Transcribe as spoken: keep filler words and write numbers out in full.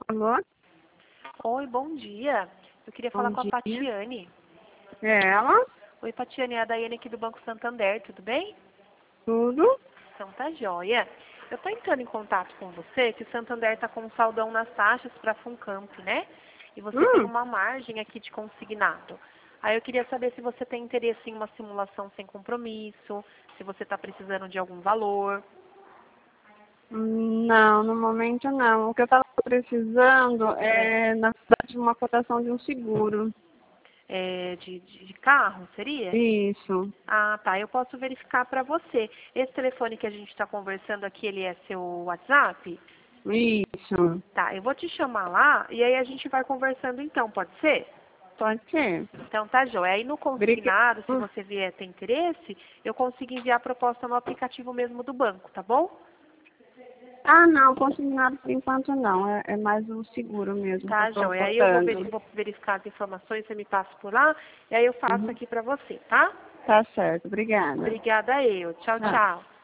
Alô? Oi, bom dia. Eu queria falar Bom com a dia. Patiane. É ela? Oi, Patiane, é a Daiane aqui do Banco Santander, tudo bem? Tudo? Então tá joia. Eu estou entrando em contato com você, que o Santander está com um saldão nas taxas para a Funcamp, né? E você tem Hum, uma margem aqui de consignado. Aí eu queria saber se você tem interesse em uma simulação sem compromisso, se você está precisando de algum valor. não, no momento não. O que eu estava precisando é, na verdade, uma cotação de um seguro. É, de, de, de carro, seria? Isso, Ah, tá. Eu posso verificar para você. Esse telefone que a gente está conversando aqui, ele é seu WhatsApp? isso. Tá, eu vou te chamar lá e aí a gente vai conversando então, pode ser? Pode ser. Então tá, joia. Aí no Obrigada. consignado, se você vier ter interesse, eu consigo enviar a proposta no aplicativo mesmo do banco, tá bom? Ah, não, consignado por enquanto não. É, é mais um seguro mesmo que eu Tá, estou joia. Aí eu vou, veri botando. vou verificar as informações, você me passa por lá e aí eu faço Uhum. aqui pra você, tá? Tá certo, obrigada. Obrigada eu. Tchau, Tchau. tchau.